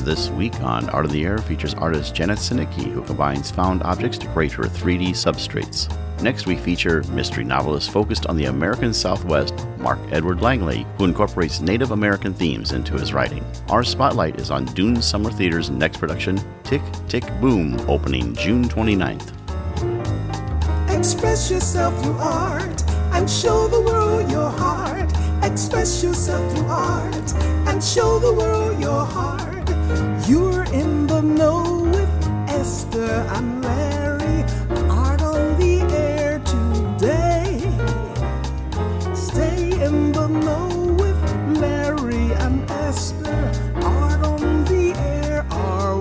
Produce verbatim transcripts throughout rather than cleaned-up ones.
This week on Art on the Air features artist Janet Sinicki, who combines found objects to create her three D substrates. Next we feature mystery novelist focused on the American Southwest, Mark Edward Langley, who incorporates Native American themes into his writing. Our spotlight is on Dunes Summer Theater's next production, Tick, Tick, Boom, opening June twenty-ninth. Express yourself through art and show the world your heart. Express yourself through art and show the world your heart. You're in the know with Esther and Larry. Art on the air today. Stay in the know with Larry and Esther. Art on the air our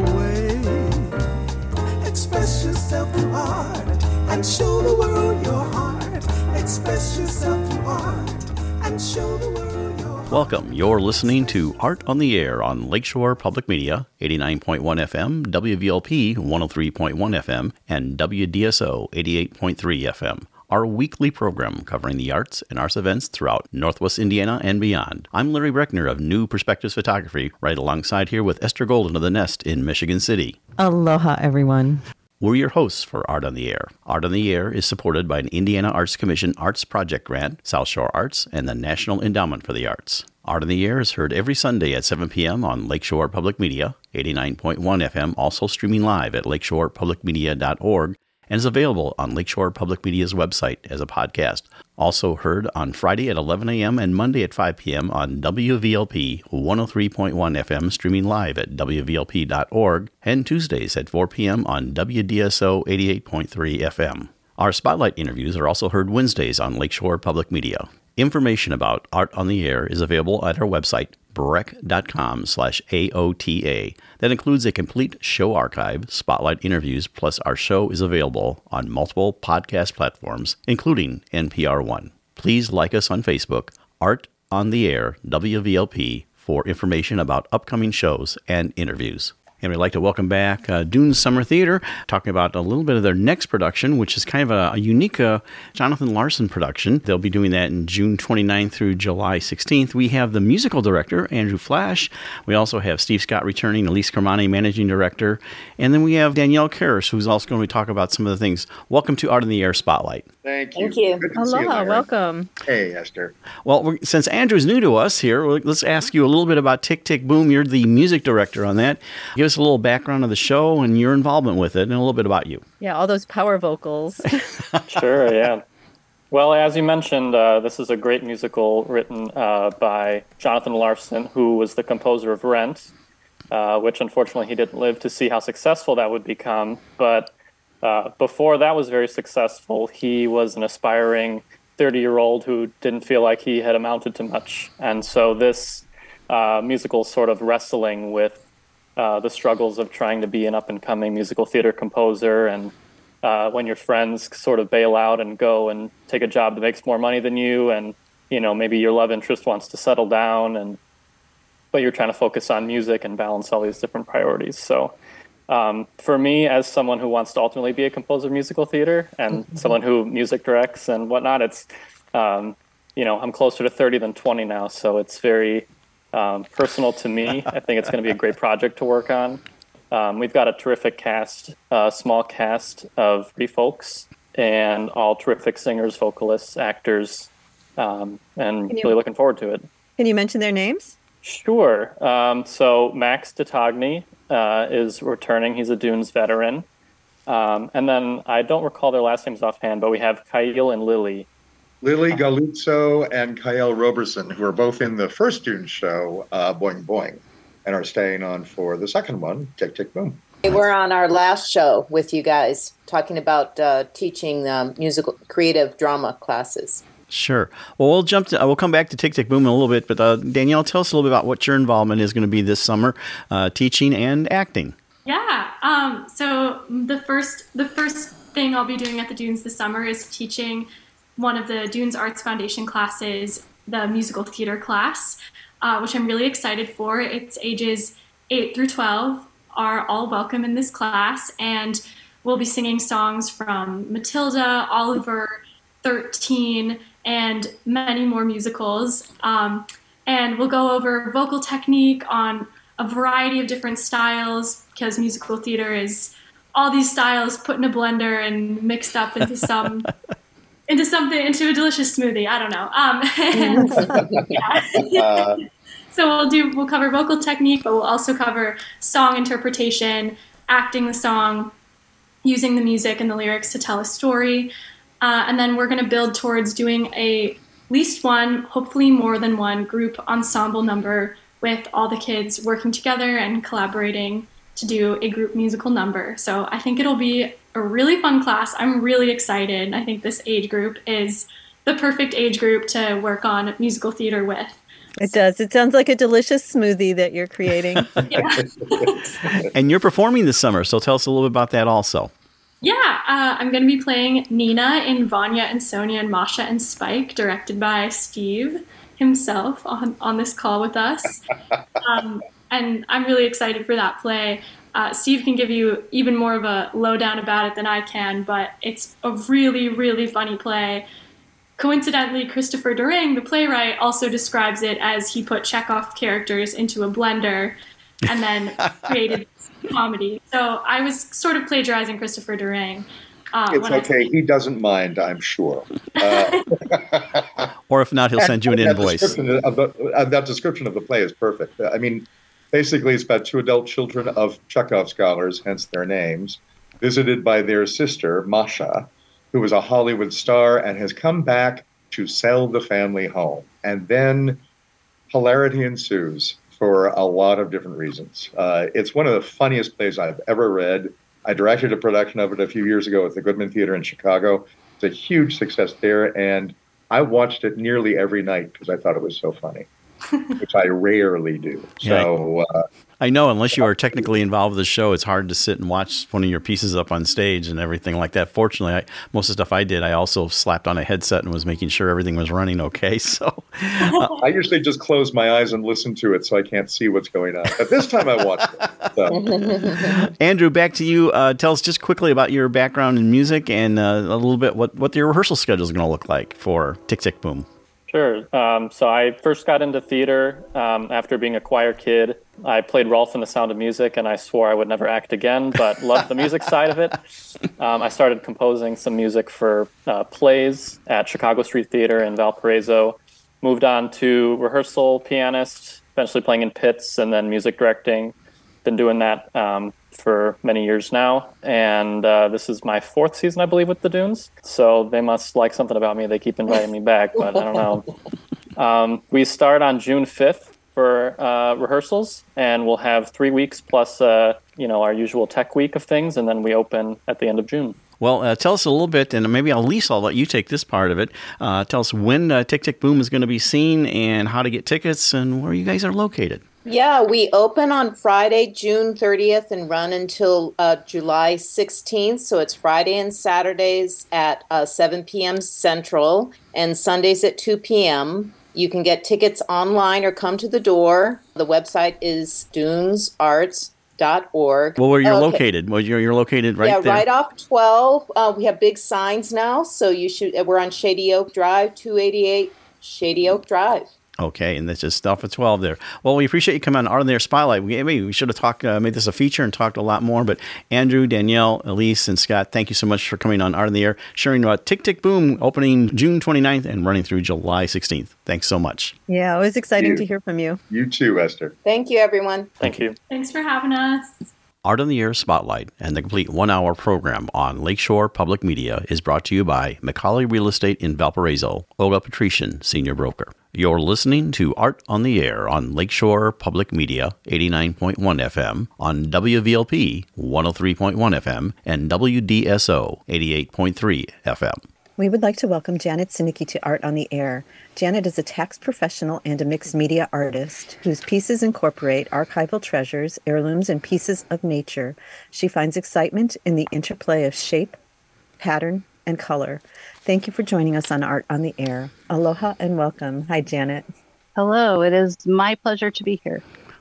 way. Express yourself through art and show the world your heart. Express yourself through art and show the world your heart. Welcome. You're listening to Art on the Air on Lakeshore Public Media, eighty-nine point one F M, W V L P one oh three point one F M, and W D S O eighty-eight point three F M. Our weekly program covering the arts and arts events throughout Northwest Indiana and beyond. I'm Larry Breckner of New Perspectives Photography, right alongside here with Esther Golden of The Nest in Michigan City. Aloha, everyone. We're your hosts for Art on the Air. Art on the Air is supported by an Indiana Arts Commission Arts Project Grant, South Shore Arts, and the National Endowment for the Arts. Art on the Air is heard every Sunday at seven p.m. on Lakeshore Public Media, eighty-nine point one F M, also streaming live at lakeshore public media dot org, and is available on Lakeshore Public Media's website as a podcast. Also heard on Friday at eleven a.m. and Monday at five p.m. on W V L P one oh three point one F M, streaming live at W V L P dot org, and Tuesdays at four p.m. on W D S O eighty-eight point three F M. Our Spotlight interviews are also heard Wednesdays on Lakeshore Public Media. Information about Art on the Air is available at our website, breck.com slash AOTA. That includes a complete show archive, spotlight interviews, plus our show is available on multiple podcast platforms, including N P R One. Please like us on Facebook, Art on the Air, W V L P, for information about upcoming shows and interviews. And we'd like to welcome back uh, Dunes Summer Theater, talking about a little bit of their next production, which is kind of a, a unique uh, Jonathan Larson production. They'll be doing that in June twenty-ninth through July sixteenth. We have the musical director, Andrew Flash. We also have Steve Scott returning, Elise Kermani, managing director. And then we have Danielle Karras, who's also going to be talking about some of the things. Welcome to Art on the Air Spotlight. Thank you. Thank you. Good to see you, Aloha, Larry. welcome. Hey, Esther. Well, we're, since Andrew's new to us here, let's ask you a little bit about Tick, Tick, Boom. You're the music director on that. Give us a little background of the show and your involvement with it, and a little bit about you. Yeah, all those power vocals. Sure, yeah. Well, as you mentioned, uh, this is a great musical written uh, by Jonathan Larson, who was the composer of Rent, uh, which unfortunately he didn't live to see how successful that would become. But uh, before that was very successful, he was an aspiring thirty-year-old who didn't feel like he had amounted to much. And so this uh, musical sort of wrestling with Uh, the struggles of trying to be an up-and-coming musical theater composer, and uh, when your friends sort of bail out and go and take a job that makes more money than you, and you know maybe your love interest wants to settle down, and but you're trying to focus on music and balance all these different priorities. So um, for me, as someone who wants to ultimately be a composer of musical theater and mm-hmm. someone who music directs and whatnot, it's um, you know I'm closer to thirty than twenty now, so it's very Um, personal to me. I think it's going to be a great project to work on. Um, we've got a terrific cast, uh, small cast of three folks, and all terrific singers, vocalists, actors, um, and you, really looking forward to it. Can you mention their names? Sure. Um, so Max Detogny uh, is returning. He's a Dunes veteran. Um, and then I don't recall their last names offhand, but we have Kyle and Lily. Lily Galuzzo and Kyle Roberson, who are both in the first Dune show, uh, Boing Boing, and are staying on for the second one, Tick, Tick, Boom. We're on our last show with you guys, talking about uh, teaching um, musical creative drama classes. Sure. Well, we'll jump to, uh, we'll come back to Tick, Tick, Boom in a little bit, but uh, Danielle, tell us a little bit about what your involvement is going to be this summer, uh, teaching and acting. Yeah. Um, so the first, the first thing I'll be doing at the Dunes this summer is teaching one of the Dunes Arts Foundation classes, the musical theater class, uh, which I'm really excited for. It's ages eight through twelve are all welcome in this class, and we'll be singing songs from Matilda, Oliver, thirteen, and many more musicals. Um, and we'll go over vocal technique on a variety of different styles, because musical theater is all these styles put in a blender and mixed up into some into something into a delicious smoothie. I don't know. Um, and, yeah. So we'll do we'll cover vocal technique, but we'll also cover song interpretation, acting the song, using the music and the lyrics to tell a story, uh, and then we're going to build towards doing a at least one, hopefully more than one group ensemble number with all the kids working together and collaborating to do a group musical number. So I think it'll be a really fun class. I'm really excited. I think this age group is the perfect age group to work on musical theater with. It does. It sounds like a delicious smoothie that you're creating. And you're performing this summer, so tell us a little bit about that also. Yeah, uh, I'm going to be playing Nina in Vanya and Sonia and Masha and Spike, directed by Steve himself on, on this call with us. Um, and I'm really excited for that play. Uh, Steve can give you even more of a lowdown about it than I can, but it's a really, really funny play. Coincidentally, Christopher Durang, the playwright, also describes it as he put Chekhov characters into a blender and then created comedy. So I was sort of plagiarizing Christopher Durang. Uh, it's okay. He doesn't mind, I'm sure. Uh, or if not, he'll send you an that invoice. Description of the, uh, that description of the play is perfect. I mean, basically, it's about two adult children of Chekhov scholars, hence their names, visited by their sister, Masha, who was a Hollywood star and has come back to sell the family home. And then hilarity ensues for a lot of different reasons. Uh, it's one of the funniest plays I've ever read. I directed a production of it a few years ago at the Goodman Theater in Chicago. It's a huge success there, and I watched it nearly every night because I thought it was so funny, which I rarely do. Yeah, So uh, I know, unless you are technically involved with the show, it's hard to sit and watch one of your pieces up on stage and everything like that. Fortunately, I, most of the stuff I did, I also slapped on a headset and was making sure everything was running okay. So uh, I usually just close my eyes and listen to it so I can't see what's going on. But this time I watched it. So. Andrew, back to you. Uh, tell us just quickly about your background in music and uh, a little bit what, what your rehearsal schedule is going to look like for Tick, Tick, Boom. Sure. Um, so I first got into theater um, after being a choir kid. I played Rolf in The Sound of Music, and I swore I would never act again, but loved the music side of it. Um, I started composing some music for uh, plays at Chicago Street Theater in Valparaiso. Moved on to rehearsal pianist, eventually playing in pits, and then music directing. Been doing that um, for many years now, and uh, this is my fourth season, I believe, with the Dunes. So they must like something about me. They keep inviting me back, but I don't know. Um, we start on June fifth for uh, rehearsals, and we'll have three weeks plus, uh, you know, our usual tech week of things, and then we open at the end of June. Well, uh, tell us a little bit, and maybe at least I'll let you take this part of it. Uh, tell us when uh, Tick, Tick, Boom is going to be seen and how to get tickets and where you guys are located. Yeah, we open on Friday, June thirtieth, and run until uh, July sixteenth. So it's Friday and Saturdays at uh, seven p.m. Central and Sundays at two p.m. You can get tickets online or come to the door. The website is dunes arts dot org. Well, where you're okay. located? Well, you're, you're located right yeah, there. right off twelve. Uh, we have big signs now, so you should. We're on Shady Oak Drive, two eighty-eight Shady Oak Drive. Okay, and that's just stuff at twelve there. Well, we appreciate you coming on Art on the Air Spotlight. We, maybe we should have talked, uh, made this a feature and talked a lot more. But Andrew, Danielle, Elise, and Scott, thank you so much for coming on Art on the Air, sharing about Tick, Tick, Boom, opening June twenty-ninth and running through July sixteenth. Thanks so much. Yeah, it was exciting You. to hear from you. You too, Esther. Thank you, everyone. Thank you. Thanks for having us. Art on the Air Spotlight and the complete one-hour program on Lakeshore Public Media is brought to you by McCauley Real Estate in Valparaiso, Olga Patrician, Senior Broker. You're listening to Art on the Air on Lakeshore Public Media, eighty-nine point one F M, on W V L P, one oh three point one F M, and W D S O, eighty-eight point three F M. We would like to welcome Janet Sinicki to Art on the Air. Janet is a tax professional and a mixed media artist whose pieces incorporate archival treasures, heirlooms, and pieces of nature. She finds excitement in the interplay of shape, pattern, and color. Thank you for joining us on Art on the Air. Aloha and welcome. Hi, Janet. Hello. It is my pleasure to be here.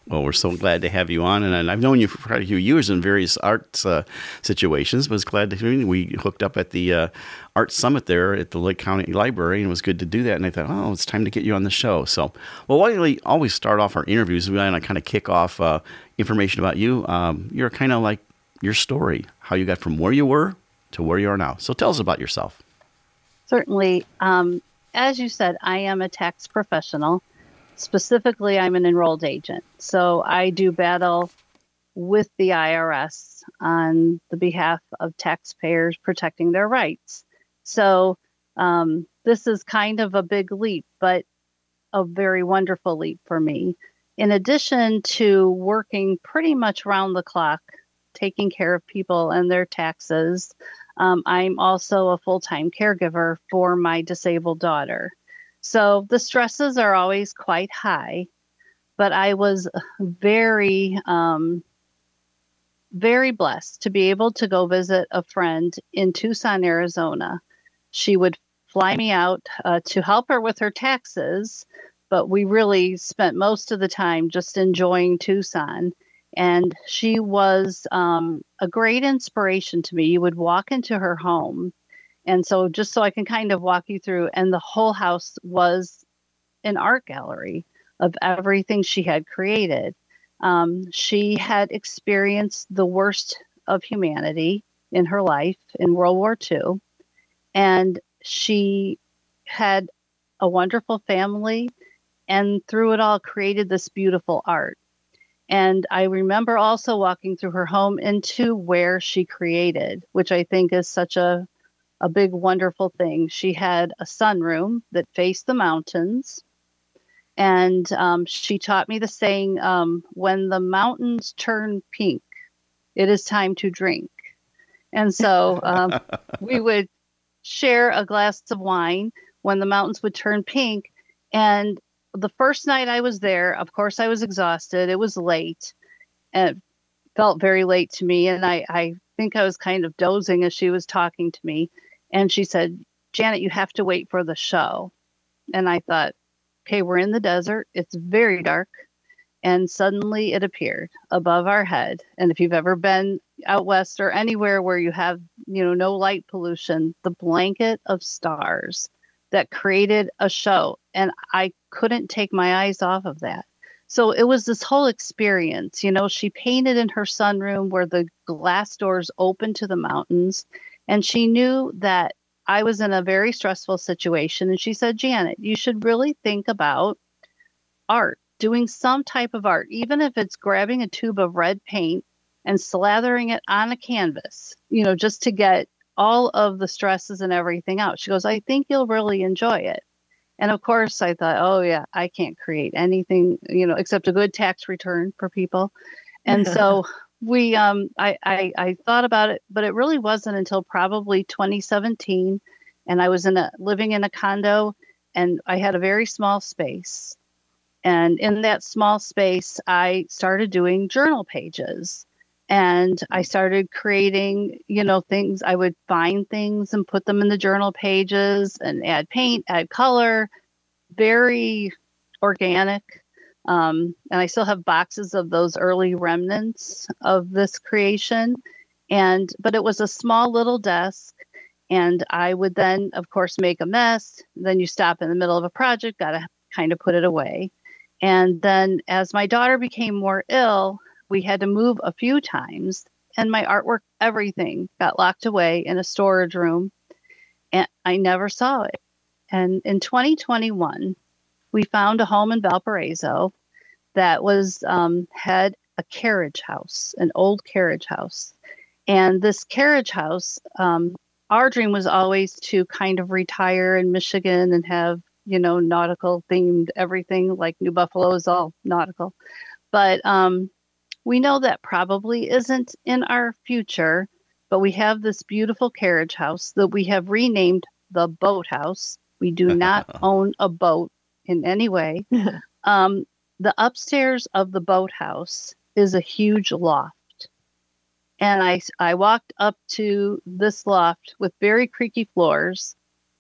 Well, we're so glad to have you on, and I've known you for quite a few years in various arts uh, situations. But it's glad to hear you. We hooked up at the uh, Art Summit there at the Lake County Library, and it was good to do that. And I thought, oh, it's time to get you on the show. So, well, why do we always start off our interviews? We want to kind of kick off uh, information about you. Um, you're kind of like your story, how you got from where you were to where you are now. So, tell us about yourself. Certainly. Um, as you said, I am a tax professional. Specifically, I'm an enrolled agent. So I do battle with the I R S on the behalf of taxpayers protecting their rights. So um, this is kind of a big leap, but a very wonderful leap for me. In addition to working pretty much round the clock, taking care of people and their taxes, um, I'm also a full-time caregiver for my disabled daughter. So the stresses are always quite high, but I was very, um, very blessed to be able to go visit a friend in Tucson, Arizona. She would fly me out uh, to help her with her taxes, but we really spent most of the time just enjoying Tucson. And she was um, a great inspiration to me. You would walk into her home. And so just so I can kind of walk you through, and the whole house was an art gallery of everything she had created. Um, she had experienced the worst of humanity in her life in World War Two. And she had a wonderful family, and through it all created this beautiful art. And I remember also walking through her home into where she created, which I think is such a a big, wonderful thing. She had a sunroom that faced the mountains. And um, she taught me the saying, um, when the mountains turn pink, it is time to drink. And so um, we would share a glass of wine when the mountains would turn pink. And the first night I was there, of course, I was exhausted. It was late and it felt very late to me. And I, I think I was kind of dozing as she was talking to me. And she said, Janet, you have to wait for the show. And I thought, okay, we're in the desert. It's very dark. And suddenly it appeared above our head. And if you've ever been out west or anywhere where you have, you know, no light pollution, the blanket of stars that created a show. And I couldn't take my eyes off of that. So it was this whole experience. You know, she painted in her sunroom where the glass doors open to the mountains. And she knew that I was in a very stressful situation. And she said, Janet, you should really think about art, doing some type of art, even if it's grabbing a tube of red paint and slathering it on a canvas, you know, just to get all of the stresses and everything out. She goes, I think you'll really enjoy it. And of course, I thought, oh, yeah, I can't create anything, you know, except a good tax return for people. And so we, um, I, I, I thought about it, but it really wasn't until probably twenty seventeen. And I was in a living in a condo, and I had a very small space. And in that small space, I started doing journal pages. And I started creating, you know, things. I would find things and put them in the journal pages and add paint, add color, very organic. Um, and I still have boxes of those early remnants of this creation. And, but it was a small little desk. And I would then, of course, make a mess. Then you stop in the middle of a project, got to kind of put it away. And then as my daughter became more ill, we had to move a few times, and my artwork, everything got locked away in a storage room, and I never saw it. And in twenty twenty-one, we found a home in Valparaiso that was um, had a carriage house, an old carriage house. And this carriage house, um, our dream was always to kind of retire in Michigan and have, you know, nautical themed everything, like New Buffalo is all nautical. But um, we know that probably isn't in our future, but we have this beautiful carriage house that we have renamed the Boathouse. We do not own a boat in any way. Um, the upstairs of the Boathouse is a huge loft. And I, I walked up to this loft with very creaky floors,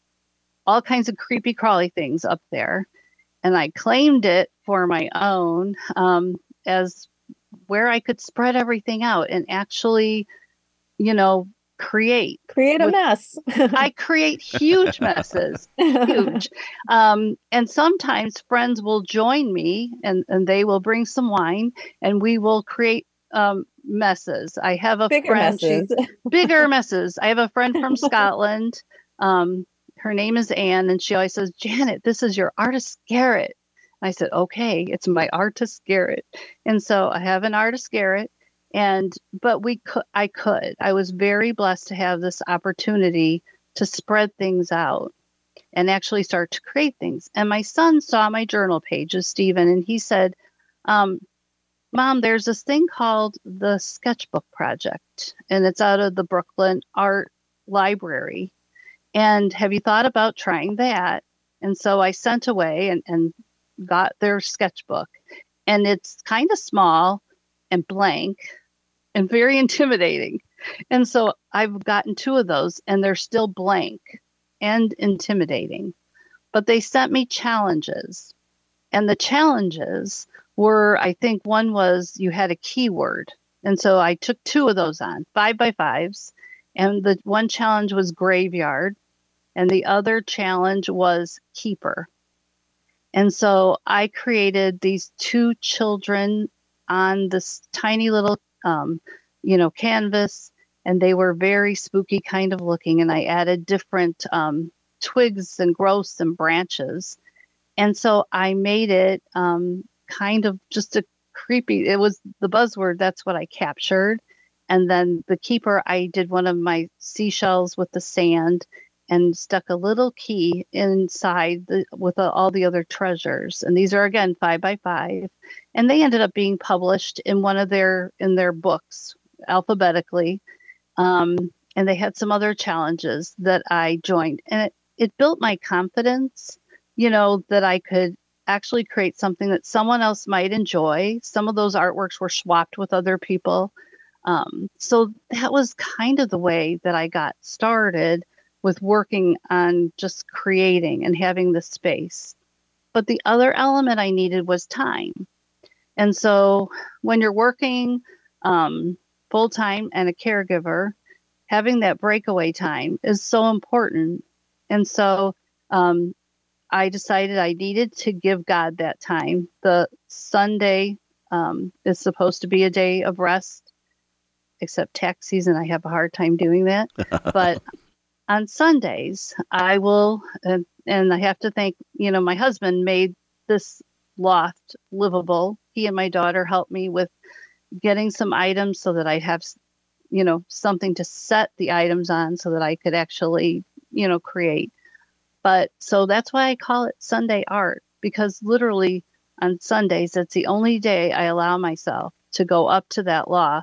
all kinds of creepy crawly things up there. And I claimed it for my own. Um, as where I could spread everything out and actually, you know, create. Create a with, mess. I create huge messes, huge. Um, and sometimes friends will join me and, and they will bring some wine and we will create um, messes. I have a Bigger friend, messes. she, bigger messes. I have a friend from Scotland. Um, her name is Anne, and she always says, Janet, this is your artist garret. I said, okay, it's my artist garret. And so I have an artist garret. And, but we could, I could, I was very blessed to have this opportunity to spread things out and actually start to create things. And my son saw my journal pages, Stephen, and he said, um, Mom, there's this thing called the Sketchbook Project, and it's out of the Brooklyn Art Library. And have you thought about trying that? And so I sent away and, and got their sketchbook, and it's kind of small and blank and very intimidating. And so I've gotten two of those and they're still blank and intimidating, but they sent me challenges, and the challenges were, I think one was you had a keyword. And so I took two of those on, five by fives. And the one challenge was graveyard and the other challenge was keeper. And so I created these two children on this tiny little, um, you know, canvas, and they were very spooky kind of looking. And I added different um, twigs and growths and branches. And so I made it um, kind of just a creepy, it was the buzzword, that's what I captured. And then the keeper, I did one of my seashells with the sand and stuck a little key inside the, with uh, all the other treasures. And these are, again, five by five. And they ended up being published in one of their, in their books alphabetically. Um, and they had some other challenges that I joined. And it, it built my confidence, you know, that I could actually create something that someone else might enjoy. Some of those artworks were swapped with other people. Um, so that was kind of the way that I got started with working on just creating and having the space. But the other element I needed was time. And so when you're working um, full-time and a caregiver, having that breakaway time is so important. And so um, I decided I needed to give God that time. The Sunday um, is supposed to be a day of rest, except tax season. I have a hard time doing that. But on Sundays, I will, uh, and I have to thank, you know, my husband made this loft livable. He and my daughter helped me with getting some items so that I have, you know, something to set the items on so that I could actually, you know, create. But so that's why I call it Sunday art, because literally on Sundays, that's the only day I allow myself to go up to that loft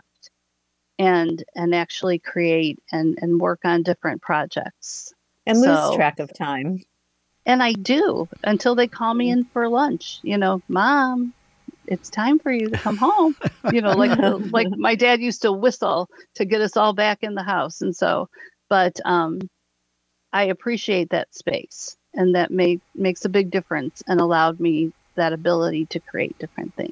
and and actually create and, and work on different projects. And so, lose track of time. And I do until they call me in for lunch. You know, Mom, it's time for you to come home. You know, like like my dad used to whistle to get us all back in the house. And so, but um, I appreciate that space, and that made makes a big difference and allowed me that ability to create different things.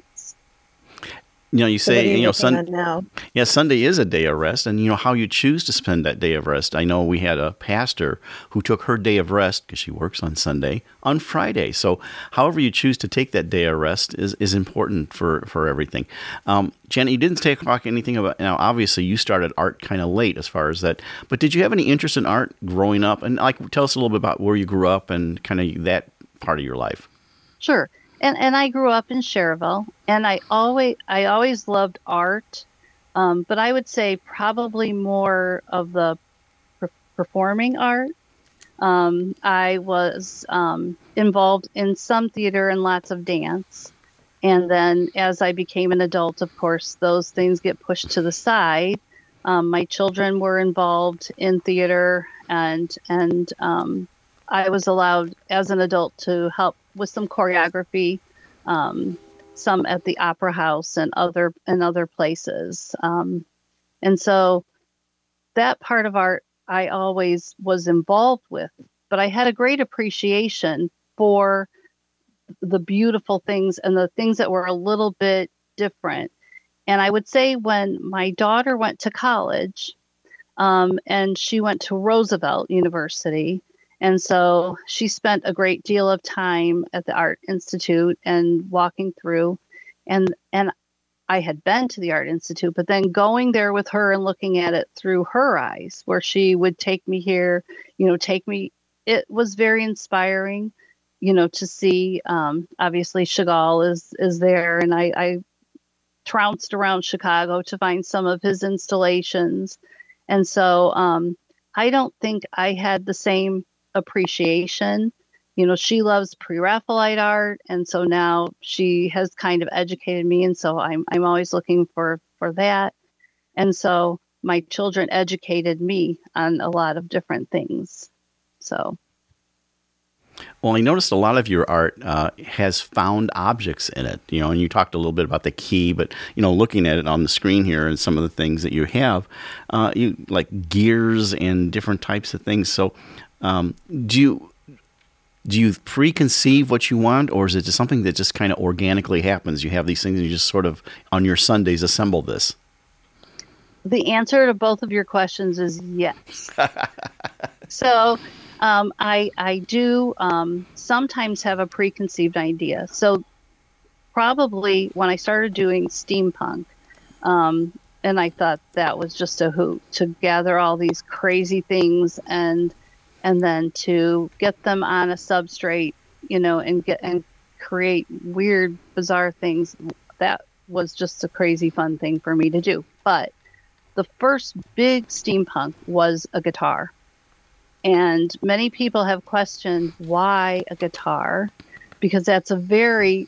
You know, you So say, what are you you know, working Sun- on now? yeah, Sunday is a day of rest, and you know how you choose to spend that day of rest. I know we had a pastor who took her day of rest, because she works on Sunday, on Friday. So however you choose to take that day of rest is, is important for, for everything. Um, Janet, you didn't talk anything about, now obviously you started art kind of late as far as that, but did you have any interest in art growing up? And like, tell us a little bit about where you grew up and kind of that part of your life. Sure. And and I grew up in Cherville, and I always I always loved art, um, but I would say probably more of the per- performing art. Um, I was um, involved in some theater and lots of dance, and then as I became an adult, of course, those things get pushed to the side. Um, my children were involved in theater, and and um, I was allowed as an adult to help with some choreography, um, some at the Opera House and other and other places. Um, and so that part of art I always was involved with, but I had a great appreciation for the beautiful things and the things that were a little bit different. And I would say when my daughter went to college, um, and she went to Roosevelt University, and so she spent a great deal of time at the Art Institute and walking through, and and I had been to the Art Institute, but then going there with her and looking at it through her eyes, where she would take me here, you know, take me, it was very inspiring, you know, to see, um, obviously Chagall is, is there. And I, I trounced around Chicago to find some of his installations. And so um, I don't think I had the same appreciation. You know, she loves pre-Raphaelite art, and so now she has kind of educated me, and so I'm I'm always looking for for that. And so my children educated me on a lot of different things. So, well, I noticed a lot of your art uh, has found objects in it. You know, and you talked a little bit about the key, but you know, looking at it on the screen here and some of the things that you have, uh, you like gears and different types of things. So, um, do you? Do you preconceive what you want, or is it just something that just kind of organically happens? You have these things and you just sort of, on your Sundays, assemble this? The answer to both of your questions is yes. so um, I, I do um, sometimes have a preconceived idea. So probably when I started doing steampunk, um, and I thought that was just a hoot to gather all these crazy things and and then to get them on a substrate, you know, and get and create weird, bizarre things. That was just a crazy fun thing for me to do. But the first big steampunk was a guitar. And many people have questioned why a guitar, because that's a very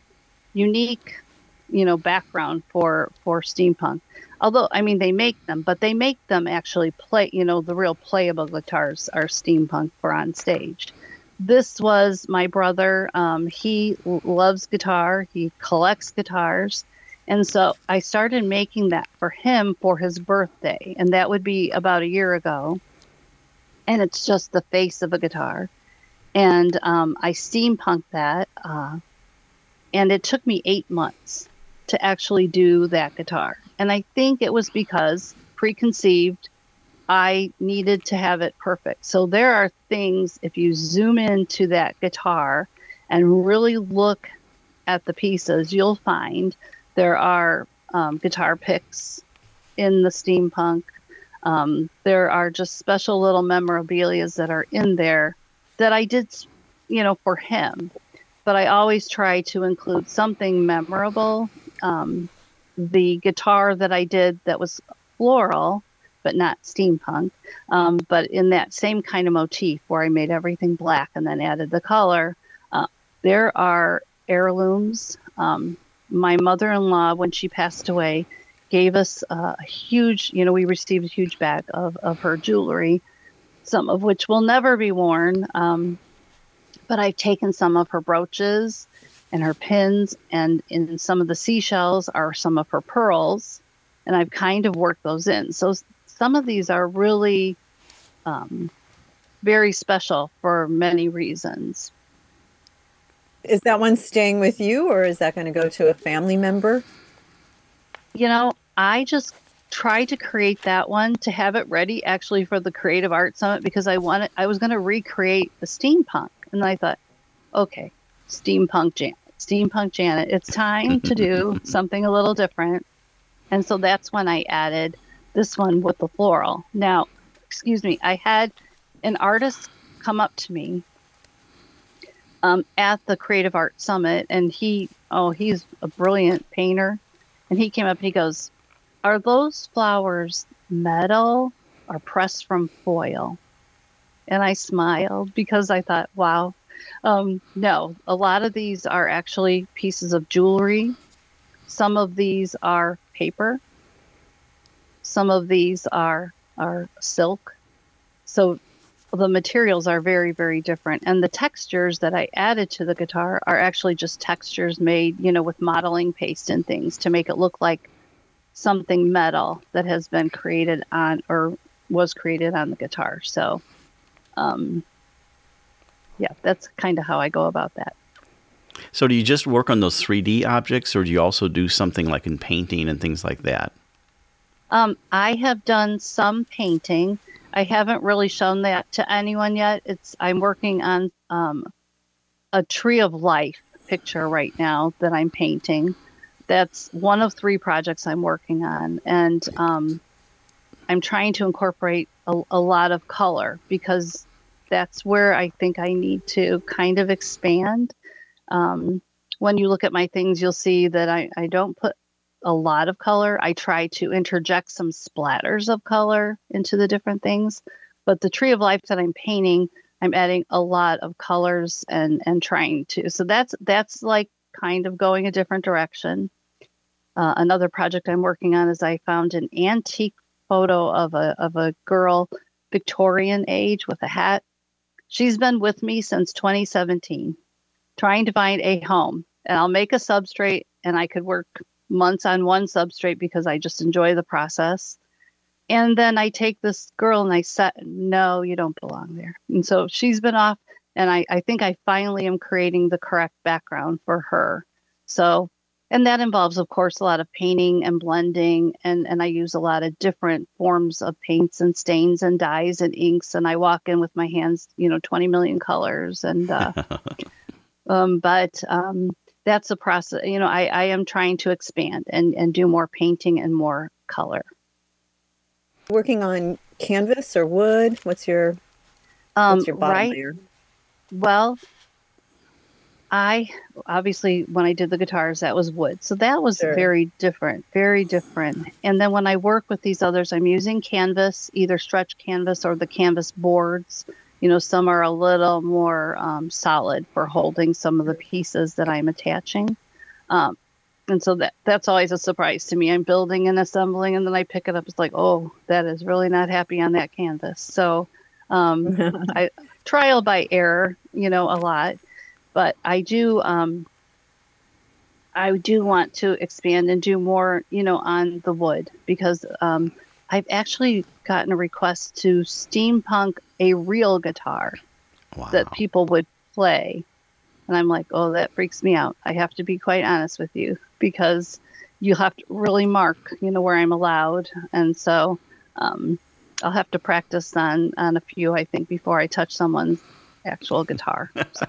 unique, you know, background for, for steampunk. Although, I mean, they make them, but they make them actually play, you know, the real playable guitars are steampunk for on stage. This was my brother. Um, he l- loves guitar. He collects guitars. And so I started making that for him for his birthday. And that would be about a year ago. And it's just the face of a guitar. And um, I steampunked that. Uh, and it took me eight months to actually do that guitar. And I think it was because preconceived, I needed to have it perfect. So there are things, if you zoom into that guitar and really look at the pieces, you'll find there are um, guitar picks in the steampunk. Um, there are just special little memorabilias that are in there that I did, you know, for him. But I always try to include something memorable. Um, the guitar that I did that was floral, but not steampunk, um, but in that same kind of motif where I made everything black and then added the color. Uh, there are heirlooms. Um, my mother-in-law, when she passed away, gave us uh, a huge, you know, we received a huge bag of, of her jewelry, some of which will never be worn. Um, but I've taken some of her brooches and her pins, and in some of the seashells are some of her pearls, and I've kind of worked those in. So some of these are really um, very special for many reasons. Is that one staying with you, or is that going to go to a family member? You know, I just tried to create that one to have it ready actually for the Creative Art Summit, because I wanted, I was going to recreate the steampunk. And I thought, okay, steampunk Janet, steampunk Janet, it's time to do something a little different. And so that's when I added this one with the floral. Now, excuse me, I had an artist come up to me um, at the Creative Art Summit, and he, oh, he's a brilliant painter. And he came up and he goes, are those flowers metal or pressed from foil? And I smiled because I thought, wow, um, no, a lot of these are actually pieces of jewelry. Some of these are paper. Some of these are, are silk. So the materials are very, very different. And the textures that I added to the guitar are actually just textures made, you know, with modeling paste and things to make it look like something metal that has been created on or was created on the guitar. So, um, yeah, that's kind of how I go about that. So do you just work on those three D objects, or do you also do something like in painting and things like that? Um, I have done some painting. I haven't really shown that to anyone yet. It's I'm working on um, a tree of life picture right now that I'm painting. That's one of three projects I'm working on, and um, I'm trying to incorporate a, a lot of color because that's where I think I need to kind of expand. Um, when you look at my things, you'll see that I, I don't put a lot of color. I try to interject some splatters of color into the different things. But the tree of life that I'm painting, I'm adding a lot of colors and, and trying to. So that's that's like kind of going a different direction. Uh, another project I'm working on is I found an antique photo of a of a girl, Victorian age, with a hat. She's been with me since twenty seventeen, trying to find a home. And I'll make a substrate, and I could work months on one substrate because I just enjoy the process. And then I take this girl and I set, no, you don't belong there. And so she's been off, and I, I think I finally am creating the correct background for her. So, and that involves, of course, a lot of painting and blending. And, and I use a lot of different forms of paints and stains and dyes and inks. And I walk in with my hands, you know, twenty million colors. And, uh, um, but, um, that's a process. You know, I, I am trying to expand and, and do more painting and more color. Working on canvas or wood? What's your, Um, what's your bottom right. layer? Well, I obviously, when I did the guitars, that was wood. So that was Sure. very different, very different. And then when I work with these others, I'm using canvas, either stretch canvas or the canvas boards. You know, some are a little more um, solid for holding some of the pieces that I'm attaching. Um, and so that that's always a surprise to me. I'm building and assembling, and then I pick it up. It's like, oh, that is really not happy on that canvas. So um, I trial by error, you know, a lot. But I do, um, I do want to expand and do more, you know, on the wood, because um, I've actually gotten a request to steampunk a real guitar Wow. that people would play. And I'm like, oh, that freaks me out. I have to be quite honest with you, because you have to really mark, you know, where I'm allowed. And so um, I'll have to practice on, on a few, I think, before I touch someone's actual guitar. So.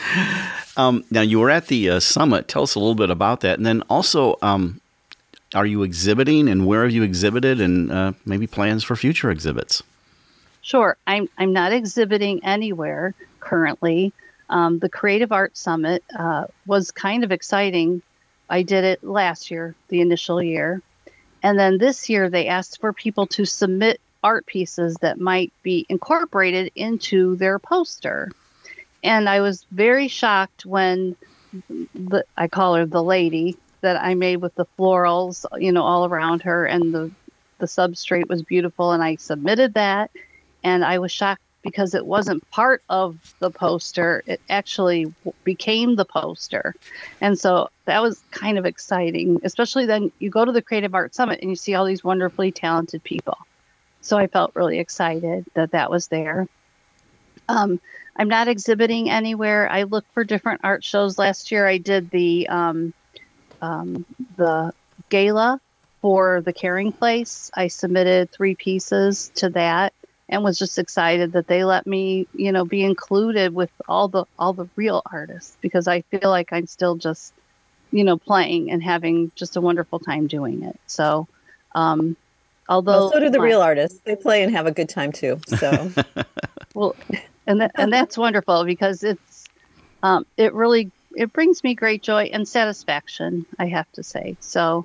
Um, now, you were at the uh, summit. Tell us a little bit about that. And then also, um, are you exhibiting, and where have you exhibited, and uh, maybe plans for future exhibits? Sure. I'm I'm not exhibiting anywhere currently. Um, the Creative Arts Summit uh, was kind of exciting. I did it last year, the initial year. And then this year they asked for people to submit art pieces that might be incorporated into their poster. And I was very shocked when the, I call her the lady that I made with the florals, you know, all around her, and the the substrate was beautiful, and I submitted that. And I was shocked because it wasn't part of the poster. It actually became the poster. And so that was kind of exciting, especially then you go to the Creative Arts Summit and you see all these wonderfully talented people. So I felt really excited that that was there. Um, I'm not exhibiting anywhere. I looked for different art shows. Last year I did the um, um, the gala for the Caring Place. I submitted three pieces to that, and was just excited that they let me, you know, be included with all the all the real artists, because I feel like I'm still just, you know, playing and having just a wonderful time doing it. So, um, although Well, so do the my- real artists. They play and have a good time too. So well, and that, and that's wonderful, because it's um, it really it brings me great joy and satisfaction, I have to say. So.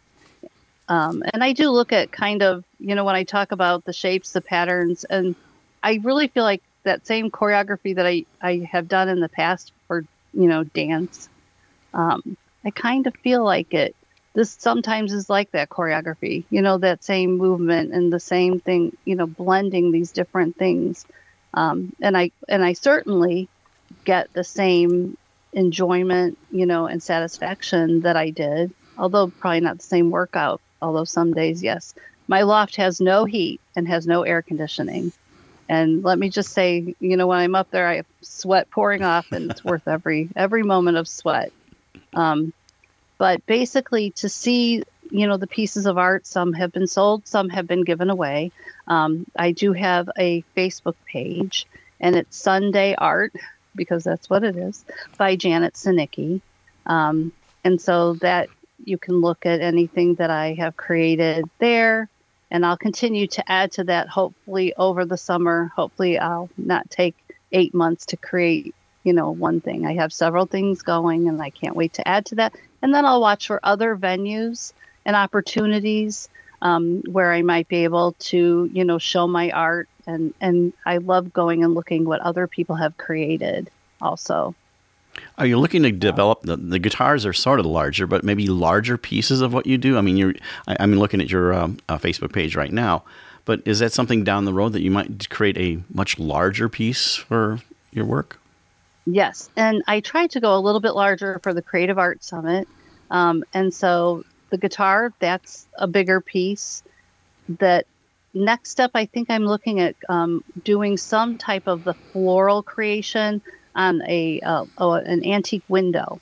Um, and I do look at kind of, you know, when I talk about the shapes, the patterns, and I really feel like that same choreography that I, I have done in the past for, you know, dance, um, I kind of feel like it. This sometimes is like that choreography, you know, that same movement and the same thing, you know, blending these different things. Um, and I and I certainly get the same enjoyment, you know, and satisfaction that I did, although probably not the same workout. Although some days, yes. My loft has no heat and has no air conditioning. And let me just say, you know, when I'm up there, I have sweat pouring off, and it's worth every every moment of sweat. Um, but basically to see, you know, the pieces of art, some have been sold, some have been given away. Um, I do have a Facebook page, and it's Sunday Art, because that's what it is, by Janet Sinicki. Um, and so that you can look at anything that I have created there, and I'll continue to add to that, hopefully over the summer. Hopefully I'll not take eight months to create, you know, one thing. I have several things going, and I can't wait to add to that. And then I'll watch for other venues and opportunities um, where I might be able to, you know, show my art. And, and I love going and looking what other people have created also. Are you looking to develop, the, the guitars are sort of larger, but maybe larger pieces of what you do? I mean, you're, I, I'm looking at your um, uh, Facebook page right now, but is that something down the road that you might create a much larger piece for your work? Yes. And I tried to go a little bit larger for the Creative Arts Summit. Um, and so the guitar, that's a bigger piece. That next step, I think I'm looking at um, doing some type of the floral creation on a uh, oh, an antique window.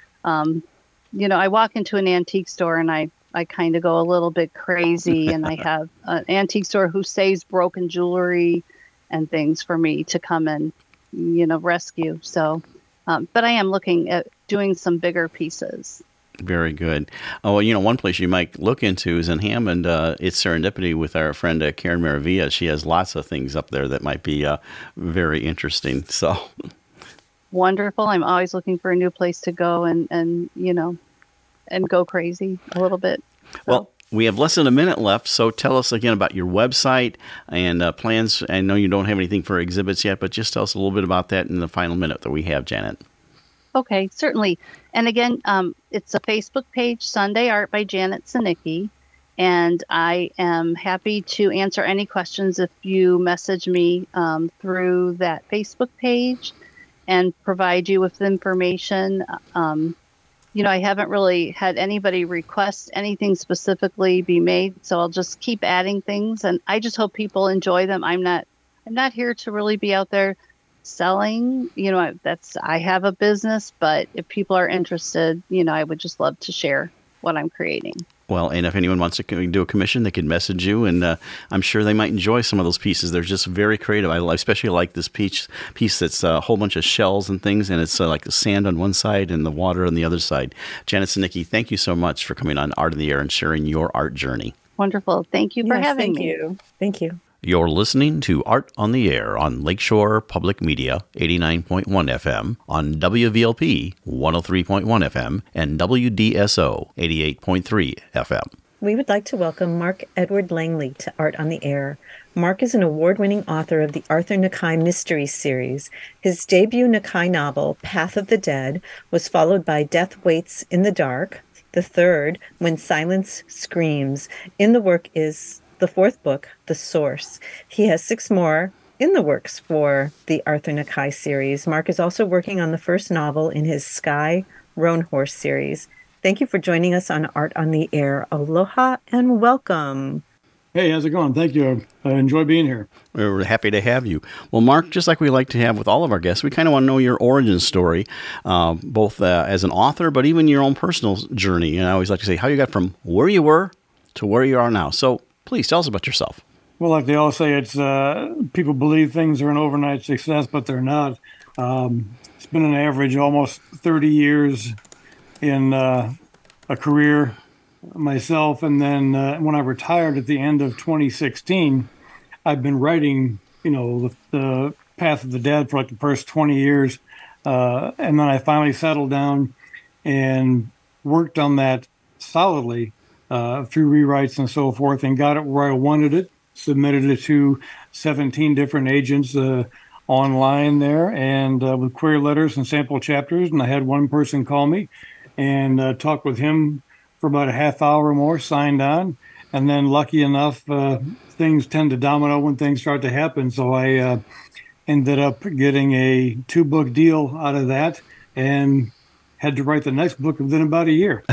Um, you know, I walk into an antique store and I, I kind of go a little bit crazy, and I have an antique store who saves broken jewelry and things for me to come and, you know, rescue. So, um, but I am looking at doing some bigger pieces. Very good. Oh, well, you know, one place you might look into is in Hammond. Uh, it's Serendipity with our friend uh, Karen Maravilla. She has lots of things up there that might be uh, very interesting. So wonderful. I'm always looking for a new place to go and, and you know, and go crazy a little bit. So. Well, we have less than a minute left, so tell us again about your website and uh, plans. I know you don't have anything for exhibits yet, but just tell us a little bit about that in the final minute that we have, Janet. Okay, certainly. And again, um, it's a Facebook page, Sunday Art by Janet Sinicki. And I am happy to answer any questions if you message me um, through that Facebook page and provide you with information. Um, you know, I haven't really had anybody request anything specifically be made, so I'll just keep adding things. And I just hope people enjoy them. I'm not, I'm not here to really be out there selling, you know, that's, I have a business, but if people are interested, you know, I would just love to share what I'm creating. Well, and if anyone wants to do a commission, they can message you, and uh, I'm sure they might enjoy some of those pieces. They're just very creative. I especially like this piece, piece that's a whole bunch of shells and things, and it's uh, like the sand on one side and the water on the other side. Janet Sinicki, thank you so much for coming on Art in the Air and sharing your art journey. Wonderful. Thank you for yes, having thank me. You. Thank you. You're listening to Art on the Air on Lakeshore Public Media, eighty-nine point one F M, on W V L P, one oh three point one F M, and W D S O, eighty-eight point three F M. We would like to welcome Mark Edward Langley to Art on the Air. Mark is an award-winning author of the Arthur Nakai Mystery Series. His debut Nakai novel, Path of the Dead, was followed by Death Waits in the Dark, the third, When Silence Screams. In the work is the fourth book, The Source. He has six more in the works for the Arthur Nakai series. Mark is also working on the first novel in his Sky Roan Horse series. Thank you for joining us on Art on the Air. Aloha and welcome. Hey, how's it going? Thank you. I enjoy being here. We're happy to have you. Well, Mark, just like we like to have with all of our guests, we kind of want to know your origin story, uh, both uh, as an author, but even your own personal journey. And I always like to say how you got from where you were to where you are now. So please tell us about yourself. Well, like they all say, it's uh, people believe things are an overnight success, but they're not. Um, it's been an average almost thirty years in uh, a career myself. And then uh, when I retired at the end of twenty sixteen, I've been writing, you know, the, the Path of the Dead for like the first twenty years. Uh, and then I finally settled down and worked on that solidly uh, through rewrites and so forth, and got it where I wanted it, submitted it to seventeen different agents uh, online there, and uh, with query letters and sample chapters. And I had one person call me and uh, talk with him for about a half hour or more, signed on. And then lucky enough, uh, things tend to domino when things start to happen. So I uh, ended up getting a two book deal out of that and had to write the next book within about a year.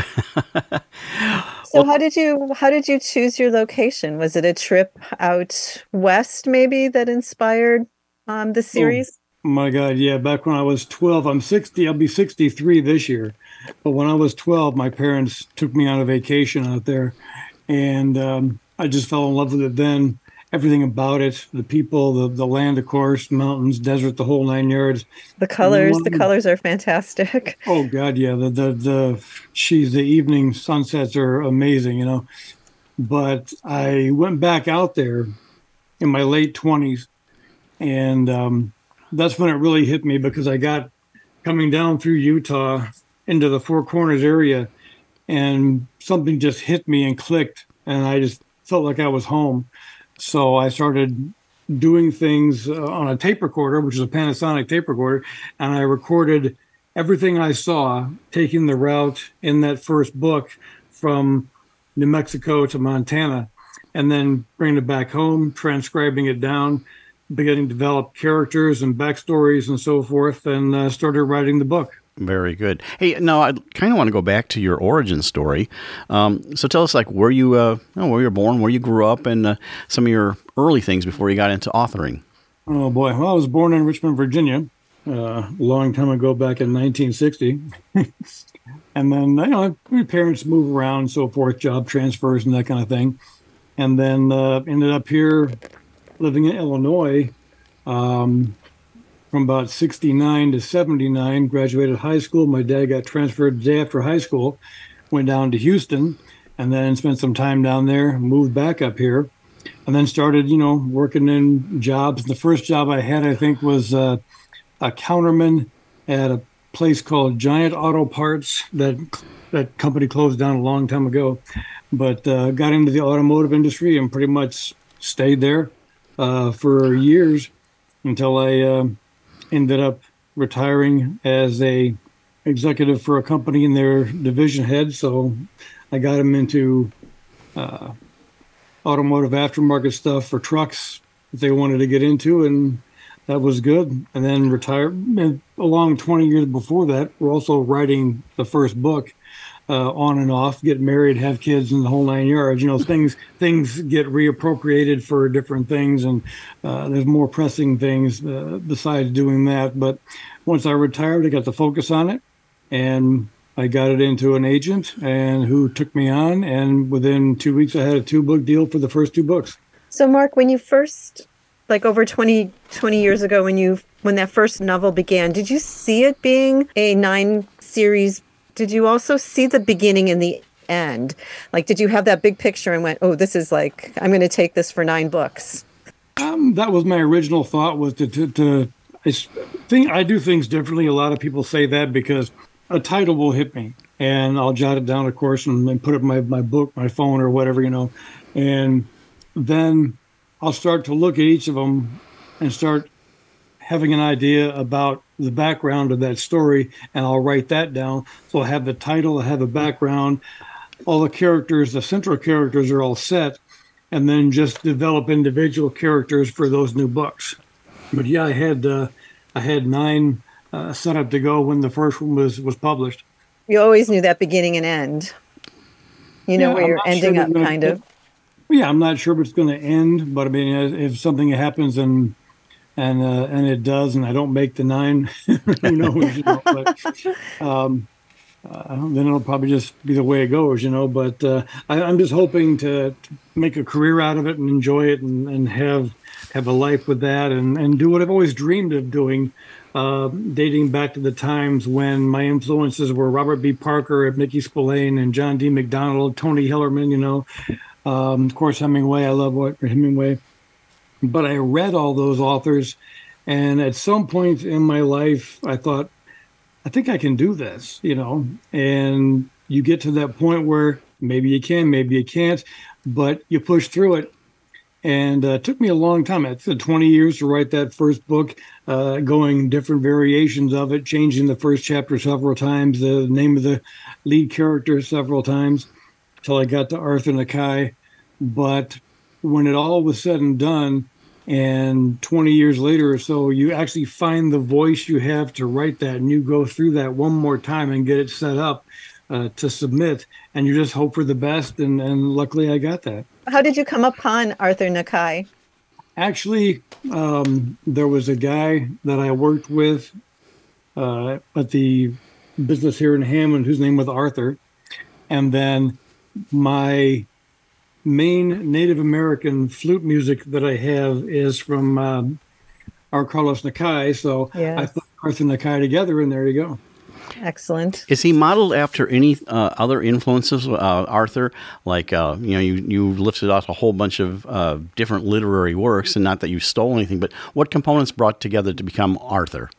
So how did you how did you choose your location? Was it a trip out west maybe that inspired um, the series? My God, yeah. Back when I was twelve, I'm sixty, I'll be sixty-three this year. But when I was twelve, my parents took me on a vacation out there. And um, I just fell in love with it then. Everything about it, the people, the, the land, of course, mountains, desert, the whole nine yards. The colors, the colors are fantastic. Oh God, yeah. The, the, the, geez, the evening sunsets are amazing, you know. But I went back out there in my late twenties, and um, that's when it really hit me, because I got coming down through Utah into the Four Corners area, and something just hit me and clicked, and I just felt like I was home. So I started doing things uh, on a tape recorder, which is a Panasonic tape recorder, and I recorded everything I saw taking the route in that first book from New Mexico to Montana, and then bringing it back home, transcribing it down, beginning to develop characters and backstories and so forth, and uh, started writing the book. Very good. Hey, now I kind of want to go back to your origin story. Um, so tell us, like, where you, uh, oh, where you were born, where you grew up, and uh, some of your early things before you got into authoring. Oh boy, well, I was born in Richmond, Virginia, uh, a long time ago, back in nineteen sixty, and then you know, my parents moved around, and so forth, job transfers and that kind of thing, and then uh, ended up here, living in Illinois. Um, From about sixty-nine to seventy-nine, graduated high school. My dad got transferred the day after high school, went down to Houston, and then spent some time down there, moved back up here, and then started, you know, working in jobs. The first job I had, I think, was uh, a counterman at a place called Giant Auto Parts. That that company closed down a long time ago, but uh, got into the automotive industry and pretty much stayed there uh, for years until I... Uh, ended up retiring as a executive for a company in their division head. So I got him into uh, automotive aftermarket stuff for trucks that they wanted to get into, and that was good. And then retired. And along twenty years before that, we're also writing the first book, uh, on and off, get married, have kids, and the whole nine yards. You know, things things get reappropriated for different things, and uh, there's more pressing things uh, besides doing that. But once I retired, I got to focus on it, and I got it into an agent, and who took me on. And within two weeks, I had a two-book deal for the first two books. So, Mark, when you first, like over twenty, twenty years ago, when you when that first novel began, did you see it being a nine-series? Did you also see the beginning and the end? Like, did you have that big picture and went, oh, this is like, I'm going to take this for nine books? Um, that was my original thought, was to, to, to I think I do things differently. A lot of people say that because a title will hit me, and I'll jot it down, of course, and, and put it in my, my book, my phone, or whatever, you know. And then I'll start to look at each of them and start having an idea about the background of that story, and I'll write that down. So I have the title, I have a background, all the characters, the central characters are all set, and then just develop individual characters for those new books. But yeah, I had uh, I had nine uh, set up to go when the first one was, was published. You always knew that beginning and end. You know, Yeah, where I'm you're not ending sure up, they're kind gonna- of. Yeah, I'm not sure if it's going to end, but I mean, if something happens and and uh, and it does, and I don't make the nine, who knows? You know, but um, uh, then it'll probably just be the way it goes, you know. But uh, I, I'm just hoping to, to make a career out of it and enjoy it, and, and have have a life with that, and, and do what I've always dreamed of doing, uh, dating back to the times when my influences were Robert B. Parker, Mickey Spillane, and John D. McDonald, Tony Hillerman, you know. Um, of course, Hemingway. I love what Hemingway. But I read all those authors, and at some point in my life, I thought, I think I can do this, you know. And you get to that point where maybe you can, maybe you can't, but you push through it. And uh, it took me a long time. It took twenty years to write that first book, uh, going different variations of it, changing the first chapter several times, the name of the lead character several times, till I got to Arthur Nakai. But when it all was said and done, and twenty years later or so, you actually find the voice you have to write that, and you go through that one more time and get it set up uh, to submit, and you just hope for the best, and, and luckily I got that. How did you come upon Arthur Nakai? Actually, um, there was a guy that I worked with uh, at the business here in Hammond whose name was Arthur. And then my main Native American flute music that I have is from um, our Carlos Nakai. So Yes. I put Arthur Nakai together, and there you go. Excellent. Is he modeled after any uh, other influences, uh, Arthur? Like, uh, you know, you, you lifted out a whole bunch of uh, different literary works, and not that you stole anything, but what components brought together to become Arthur?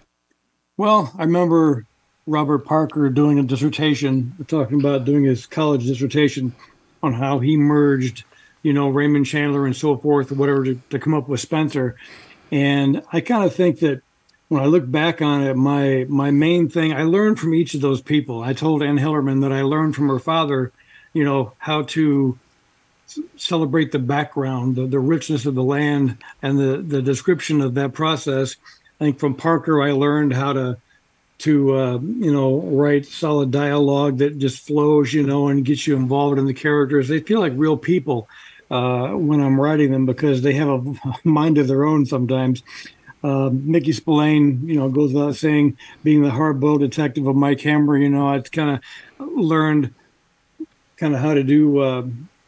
Well, I remember Robert Parker doing a dissertation, talking about doing his college dissertation on how he merged, you know, Raymond Chandler and so forth, or whatever, to, to come up with Spencer. And I kind of think that when I look back on it, my my main thing, I learned from each of those people. I told Ann Hillerman that I learned from her father, you know, how to c- celebrate the background, the, the richness of the land, and the, the description of that process. I think from Parker, I learned how to, to uh, you know, write solid dialogue that just flows, you know, and gets you involved in the characters. They feel like real people uh, when I'm writing them, because they have a mind of their own sometimes. Uh, Mickey Spillane, you know, goes without saying, being the hard-boiled detective of Mike Hammer, you know, I've kind of learned kind of how to do uh,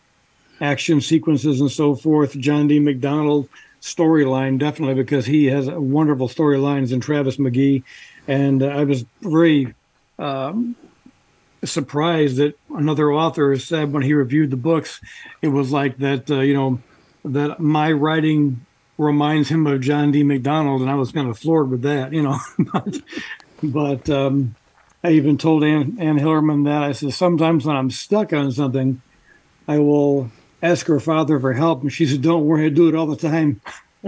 action sequences and so forth. John D. McDonald storyline, definitely, because he has wonderful storylines in Travis McGee. And uh, I was very um, surprised that another author said when he reviewed the books, it was like that, uh, you know, that my writing reminds him of John D. McDonald, and I was kind of floored with that, you know. but but um, I even told Ann, Ann Hillerman that. I said, sometimes when I'm stuck on something, I will ask her father for help, and she said, don't worry, I do it all the time.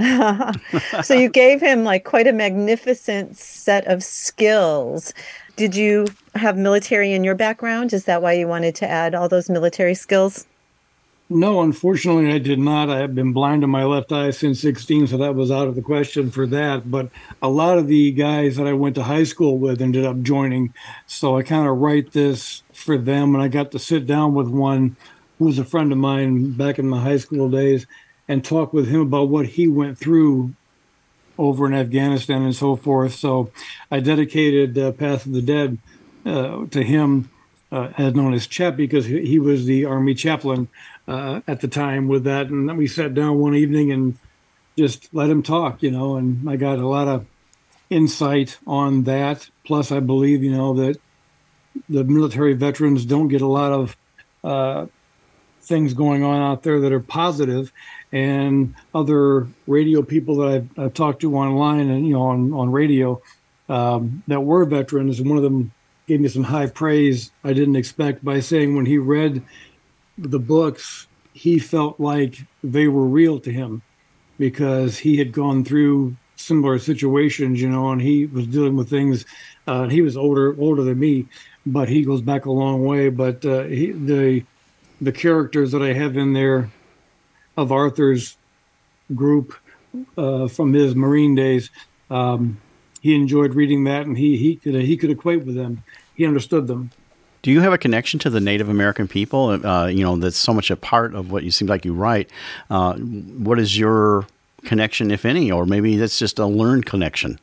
So you gave him like quite a magnificent set of skills. Did you have military in your background? Is that why you wanted to add all those military skills? No, unfortunately, I did not. I have been blind in my left eye since sixteen, so that was out of the question for that. But a lot of the guys that I went to high school with ended up joining. So I kind of write this for them, and I got to sit down with one who was a friend of mine back in my high school days and talk with him about what he went through over in Afghanistan and so forth. So I dedicated uh, Path of the Dead uh, to him, uh, as known as Chap, because he, he was the Army chaplain uh, at the time with that. And then we sat down one evening and just let him talk, you know, and I got a lot of insight on that. Plus, I believe, you know, that the military veterans don't get a lot of uh, things going on out there that are positive. And other radio people that I've, I've talked to online and, you know, on, on radio um, that were veterans, and one of them gave me some high praise I didn't expect by saying when he read the books, he felt like they were real to him because he had gone through similar situations, you know, and he was dealing with things. Uh, he was older, older than me, but he goes back a long way. But uh, he, the the characters that I have in there of Arthur's group uh, from his Marine days, um, he enjoyed reading that, and he he could he could equate with them. He understood them. Do you have a connection to the Native American people? Uh, you know, that's so much a part of what you seem like you write. Uh, what is your connection, if any, or maybe that's just a learned connection?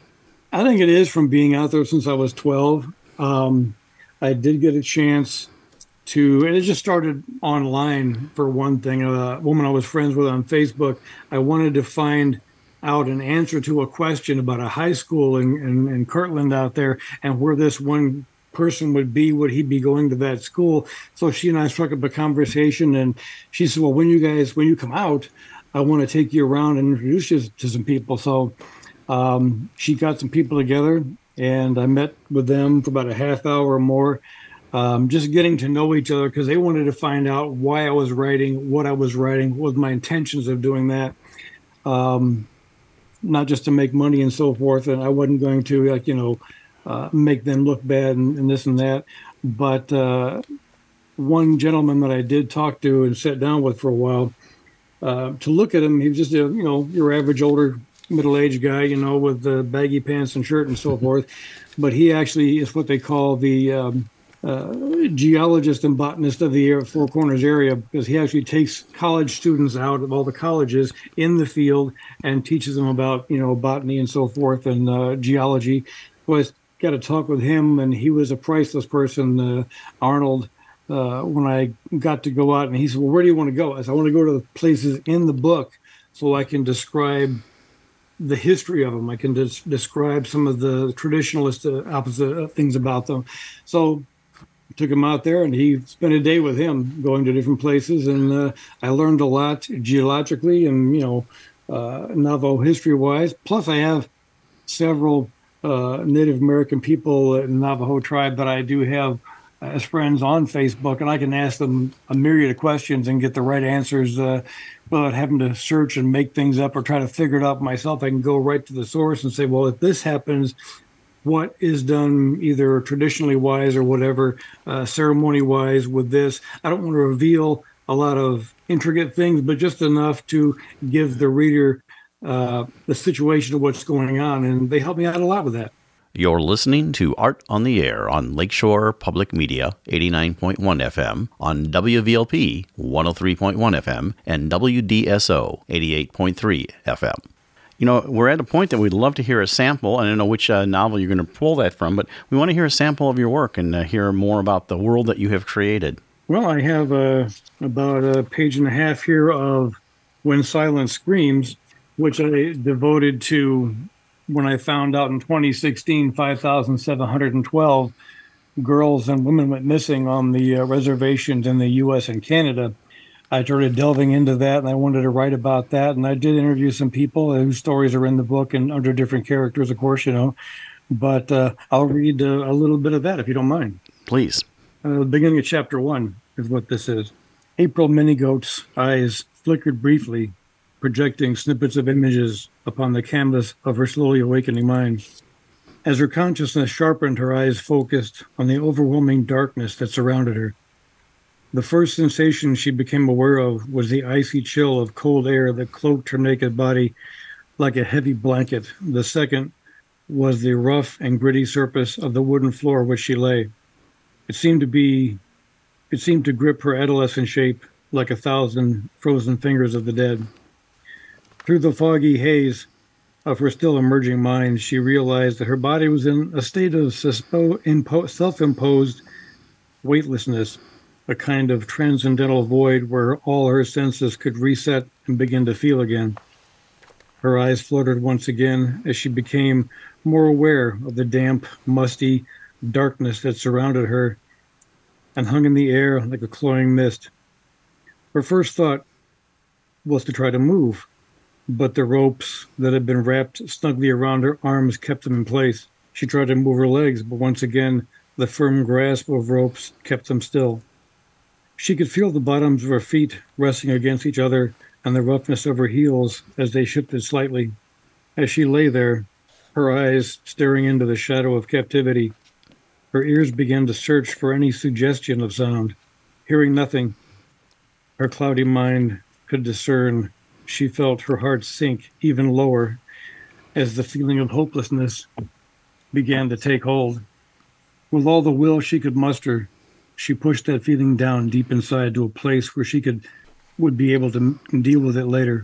I think it is from being out there since I was twelve. Um, I did get a chance to, and it just started online for one thing. A woman I was friends with on Facebook, I wanted to find out an answer to a question about a high school in, in, in Kirtland out there and where this one person would be. Would he be going to that school? So she and I struck up a conversation, and she said, well, when you guys, when you come out, I want to take you around and introduce you to some people. So um, she got some people together, and I met with them for about a half hour or more, um, just getting to know each other because they wanted to find out why I was writing, what I was writing, what was my intentions of doing that. Um, not just to make money and so forth. And I wasn't going to, like, you know, uh, make them look bad and, and this and that. But uh, one gentleman that I did talk to and sat down with for a while, uh, to look at him, he was just, a, you know, your average older middle-aged guy, you know, with the baggy pants and shirt and so forth. But he actually is what they call the um, uh, geologist and botanist of the year, Four Corners area, because he actually takes college students out of all the colleges in the field and teaches them about, you know, botany and so forth and uh, geology. Was got to talk with him, and he was a priceless person, uh, Arnold. Uh, when I got to go out, and he said, "Well, where do you want to go?" I said, "I want to go to the places in the book so I can describe the history of them. I can des- describe some of the traditionalist uh, opposite things about them." So I took him out there, and he spent a day with him going to different places, and uh, I learned a lot geologically and, you know, uh, Navajo history-wise. Plus, I have several uh, Native American people in the Navajo tribe that I do have as friends on Facebook, and I can ask them a myriad of questions and get the right answers uh, without having to search and make things up or try to figure it out myself. I can go right to the source and say, well, if this happens, what is done either traditionally wise or whatever, uh, ceremony wise with this? I don't want to reveal a lot of intricate things, but just enough to give the reader uh, the situation of what's going on. And they help me out a lot with that. You're listening to Art on the Air on Lakeshore Public Media, eighty-nine point one F M, on W V L P, one oh three point one F M, and W D S O, eighty-eight point three F M. You know, we're at a point that we'd love to hear a sample. I don't know which uh, novel you're going to pull that from, but we want to hear a sample of your work and uh, hear more about the world that you have created. Well, I have uh, about a page and a half here of When Silence Screams, which I devoted to when I found out in twenty sixteen, five thousand seven hundred twelve girls and women went missing on the uh, reservations in the U S and Canada. I started delving into that, and I wanted to write about that. And I did interview some people whose stories are in the book and under different characters, of course, you know. But uh, I'll read uh, a little bit of that, if you don't mind. Please. Uh, the beginning of chapter one is what this is. April Minigoat's eyes flickered briefly, projecting snippets of images upon the canvas of her slowly awakening mind. As her consciousness sharpened, her eyes focused on the overwhelming darkness that surrounded her. The first sensation she became aware of was the icy chill of cold air that cloaked her naked body like a heavy blanket. The second was the rough and gritty surface of the wooden floor which she lay. It seemed to be, it seemed to grip her adolescent shape like a thousand frozen fingers of the dead. Through the foggy haze of her still emerging mind, she realized that her body was in a state of self-imposed weightlessness, a kind of transcendental void where all her senses could reset and begin to feel again. Her eyes fluttered once again as she became more aware of the damp, musty darkness that surrounded her and hung in the air like a cloying mist. Her first thought was to try to move, but the ropes that had been wrapped snugly around her arms kept them in place. She tried to move her legs, but once again, the firm grasp of ropes kept them still. She could feel the bottoms of her feet resting against each other and the roughness of her heels as they shifted slightly. As she lay there, her eyes staring into the shadow of captivity, her ears began to search for any suggestion of sound. Hearing nothing, her cloudy mind could discern. She felt her heart sink even lower as the feeling of hopelessness began to take hold. With all the will she could muster, she pushed that feeling down deep inside to a place where she could would be able to deal with it later.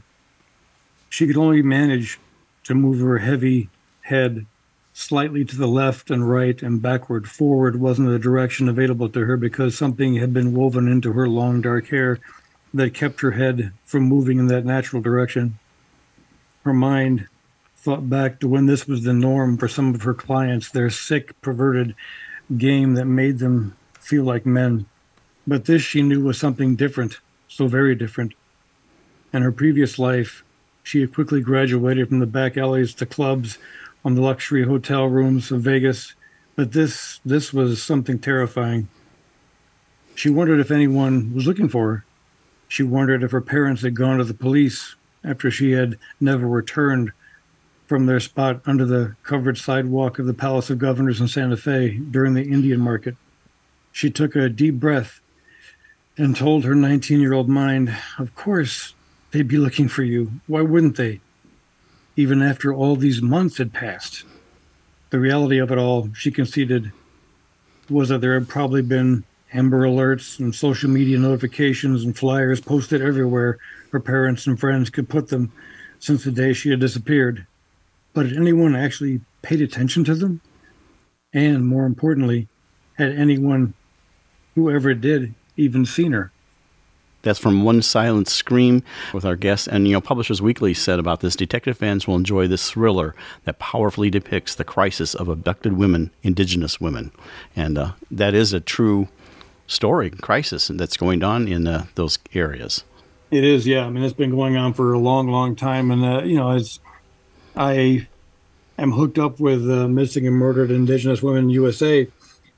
She could only manage to move her heavy head slightly to the left and right and backward. Forward wasn't a direction available to her because something had been woven into her long dark hair that kept her head from moving in that natural direction. Her mind thought back to when this was the norm for some of her clients, their sick, perverted game that made them feel like men. But this she knew was something different, so very different. In her previous life, she had quickly graduated from the back alleys to clubs on the luxury hotel rooms of Vegas, but this this was something terrifying. She wondered if anyone was looking for her. She wondered if her parents had gone to the police after she had never returned from their spot under the covered sidewalk of the Palace of Governors in Santa Fe during the Indian market. She took a deep breath and told her nineteen-year-old mind, of course they'd be looking for you. Why wouldn't they? Even after all these months had passed. The reality of it all, she conceded, was that there had probably been Amber Alerts and social media notifications and flyers posted everywhere her parents and friends could put them since the day she had disappeared. But had anyone actually paid attention to them? And more importantly, had anyone, whoever did, even seen her? That's from One Silent Scream with our guest. And, you know, Publishers Weekly said about this, detective fans will enjoy this thriller that powerfully depicts the crisis of abducted women, indigenous women. And uh, that is a true story, crisis, that's going on in uh, those areas. It is, yeah. I mean, it's been going on for a long, long time. And, uh, you know, it's, I am hooked up with uh, Missing and Murdered Indigenous Women U S A,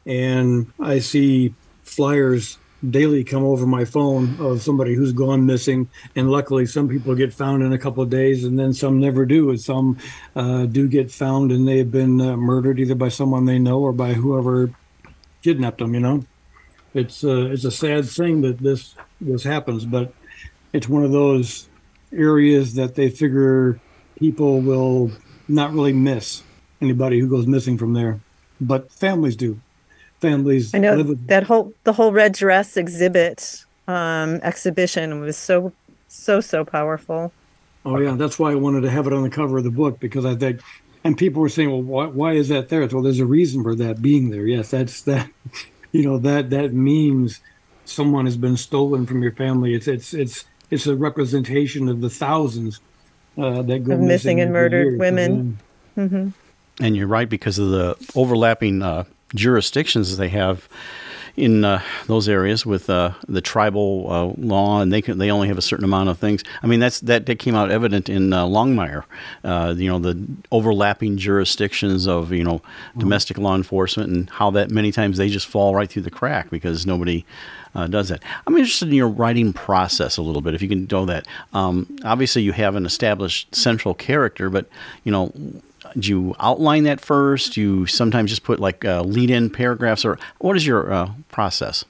and I see flyers daily come over my phone of somebody who's gone missing. And luckily, some people get found in a couple of days, and then some never do. And some uh, do get found, and they've been uh, murdered either by someone they know or by whoever kidnapped them, you know. It's, uh, it's a sad thing that this this happens, but it's one of those areas that they figure people will not really miss anybody who goes missing from there, but families do. Families. I know live- that whole the whole red dress exhibit um, exhibition was so so so powerful. Oh yeah, that's why I wanted to have it on the cover of the book, because I think, and people were saying, well, why, why is that there? Well, there's a reason for that being there. Yes, that's that. You know, that that means someone has been stolen from your family. It's it's it's it's a representation of the thousands uh, that go of missing, missing and murdered years. women. Mm-hmm. And you're right, because of the overlapping uh, jurisdictions they have in uh, those areas with uh, the tribal uh, law, and they can, they only have a certain amount of things. I mean, that's that, that came out evident in uh, Longmire. Uh, you know, the overlapping jurisdictions of, you know, mm-hmm. domestic law enforcement, and how that many times they just fall right through the crack because nobody uh, does that. I'm interested in your writing process a little bit, if you can do that. Um, obviously, you have an established central character, but, you know, do you outline that first? Do you sometimes just put like uh, lead-in paragraphs, or what is your uh, process?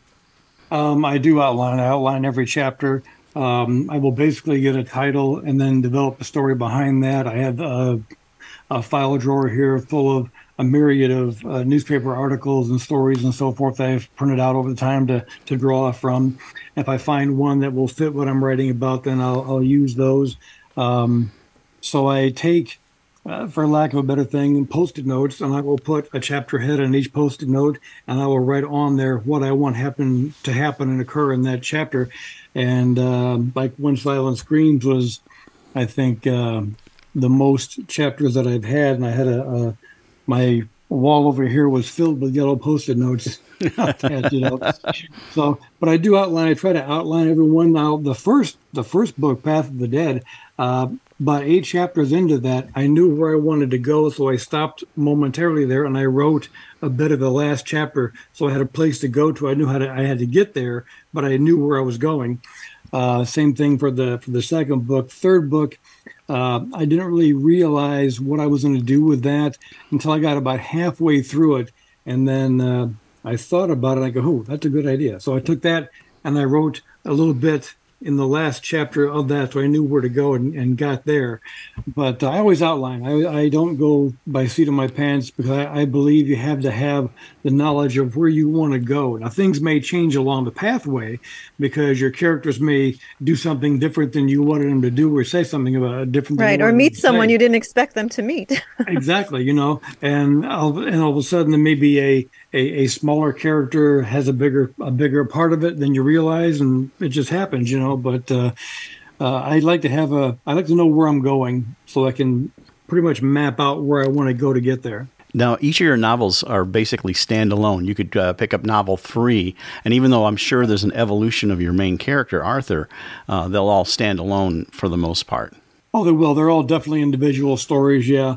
Um, I do outline. I outline every chapter. Um, I will basically get a title and then develop a story behind that. I have a, a file drawer here full of a myriad of uh, newspaper articles and stories and so forth that I've printed out over the time to to draw from. If I find one that will fit what I'm writing about, then I'll, I'll use those. Um, so I take, Uh, for lack of a better thing, Post-it notes, and I will put a chapter head on each Post-it note, and I will write on there what I want happen to happen and occur in that chapter. And uh, like When Silence Screams was, I think, uh, the most chapters that I've had, and I had a, a my wall over here was filled with yellow Post-it notes. you know. So, but I do outline. I try to outline everyone. Now, the first the first book, Path of the Dead. Uh, About eight chapters into that, I knew where I wanted to go, so I stopped momentarily there, and I wrote a bit of the last chapter, so I had a place to go to. I knew how to, I had to get there, but I knew where I was going. Uh, same thing for the for the second book. Third book, uh, I didn't really realize what I was going to do with that until I got about halfway through it, and then uh, I thought about it. And I go, "Oh, that's a good idea." So I took that and I wrote a little bit in the last chapter of that, so I knew where to go and, and got there. But uh, I always outline. I, I don't go by seat of my pants, because I, I believe you have to have the knowledge of where you want to go. Now, things may change along the pathway because your characters may do something different than you wanted them to do, or say something about it different. Right, or meet someone you didn't expect them to meet. Exactly, you know, and all, and all of a sudden there may be a, a, a smaller character has a bigger a bigger part of it than you realize, and it just happens, you know. But uh, uh, I'd like to have a I like to know where I'm going, so I can pretty much map out where I want to go to get there. Now, each of your novels are basically standalone. You could uh, pick up novel three, and even though I'm sure there's an evolution of your main character, Arthur, uh, they'll all stand alone for the most part. Oh, they will. They're all definitely individual stories, yeah.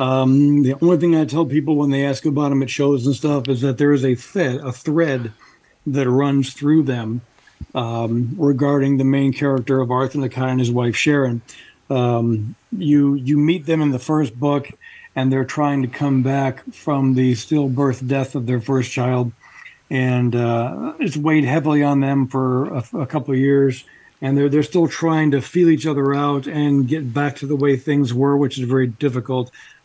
Um, the only thing I tell people when they ask about them at shows and stuff is that there is a, th- a thread that runs through them um, regarding the main character of Arthur Nakai and his wife, Sharon. Um, you you meet them in the first book, and they're trying to come back from the stillbirth death of their first child. And uh, it's weighed heavily on them for a, a couple of years. And they're, they're still trying to feel each other out and get back to the way things were, which is very difficult.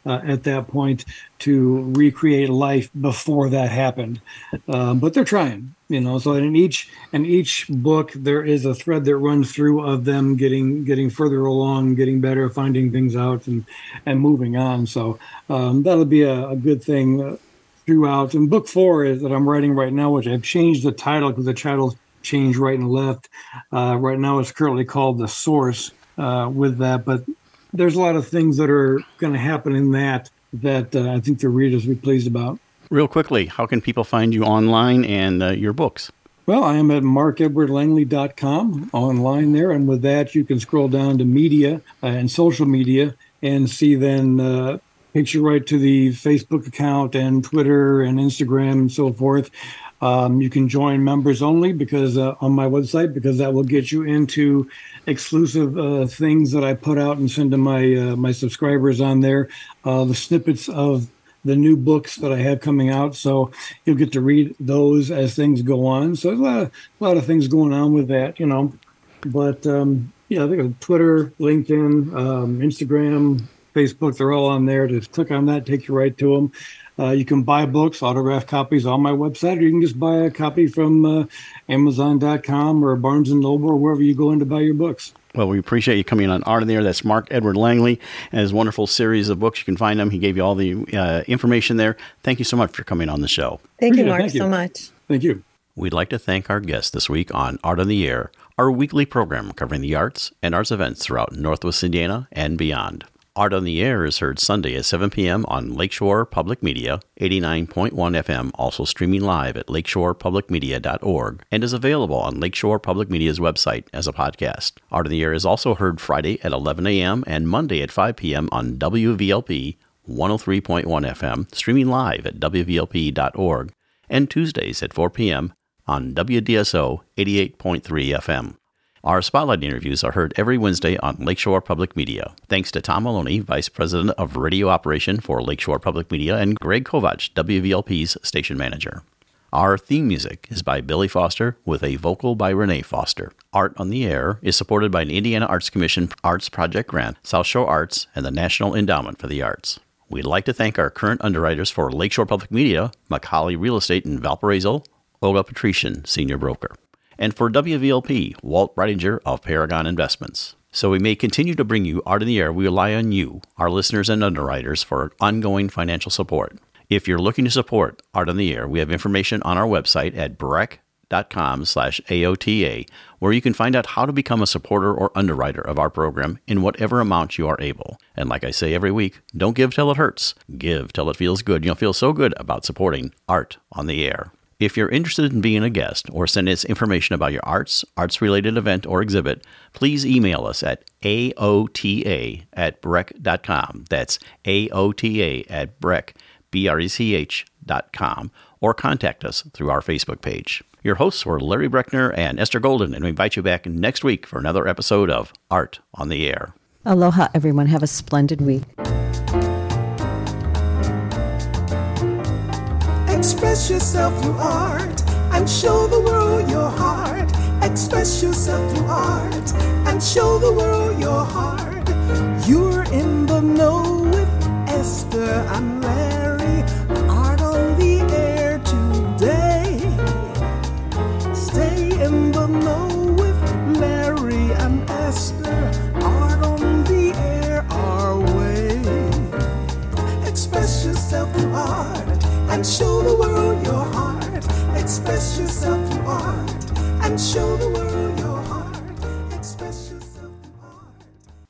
uh, at that point to recreate life before that happened. Uh, but they're trying, you know. So in each in each book, there is a thread that runs through of them getting getting further along, getting better, finding things out, and and moving on. So um, that'll be a, a good thing uh, throughout. And book four is that I'm writing right now, which I've changed the title because the title changed right and left. Uh, right now, it's currently called The Source uh, with that, but there's a lot of things that are going to happen in that that uh, I think the readers will be pleased about. Real quickly, how can people find you online and uh, your books? Well, I am at mark edward langley dot com online there, and with that, you can scroll down to media uh, and social media and see then uh, takes you right to the Facebook account and Twitter and Instagram and so forth. Um, you can join members only because uh, on my website, because that will get you into exclusive uh, things that I put out and send to my uh, my subscribers on there. Uh, the snippets of the new books that I have coming out, so you'll get to read those as things go on. So there's a lot of, a lot of things going on with that, you know. But um, yeah, I think Twitter, LinkedIn, um, Instagram, Facebook, they're all on there. Just click on that, take you right to them. Uh, you can buy books, autographed copies on my website, or you can just buy a copy from uh, Amazon dot com or Barnes and Noble or wherever you go in to buy your books. Well, we appreciate you coming on Art on the Air. That's Mark Edward Langley and his wonderful series of books. You can find them. He gave you all the uh, information there. Thank you so much for coming on the show. Thank you, Appreciate it. Mark, Thank you. so much. Thank you. We'd like to thank our guest this week on Art on the Air, our weekly program covering the arts and arts events throughout Northwest Indiana and beyond. Art on the Air is heard Sunday at seven p.m. on Lakeshore Public Media, eighty-nine point one F M, also streaming live at lakeshore public media dot org, and is available on Lakeshore Public Media's website as a podcast. Art on the Air is also heard Friday at eleven a.m. and Monday at five p.m. on W V L P one oh three point one F M, streaming live at w v l p dot org, and Tuesdays at four p.m. on W D S O eighty-eight point three F M. Our Spotlight interviews are heard every Wednesday on Lakeshore Public Media. Thanks to Tom Maloney, Vice President of Radio Operation for Lakeshore Public Media, and Greg Kovach, W V L P's Station Manager. Our theme music is by Billy Foster with a vocal by Renee Foster. Art on the Air is supported by an Indiana Arts Commission Arts Project Grant, South Shore Arts, and the National Endowment for the Arts. We'd like to thank our current underwriters for Lakeshore Public Media, Macaulay Real Estate in Valparaiso, Olga Patrician, Senior Broker. And for W V L P, Walt Breidinger of Paragon Investments. So we may continue to bring you Art in the Air. We rely on you, our listeners and underwriters, for ongoing financial support. If you're looking to support Art in the Air, we have information on our website at breck dot com slash A O T A, where you can find out how to become a supporter or underwriter of our program in whatever amount you are able. And like I say every week, don't give till it hurts. Give till it feels good. You'll feel so good about supporting Art on the Air. If you're interested in being a guest or send us information about your arts, arts-related event, or exhibit, please email us at A O T A at breck dot com. That's A O T A at breck, B R E C H dot com, or contact us through our Facebook page. Your hosts were Larry Breckner and Esther Golden, and we invite you back next week for another episode of Art on the Air. Aloha, everyone. Have a splendid week. Express yourself through art and show the world your heart. Express yourself through art and show the world your heart.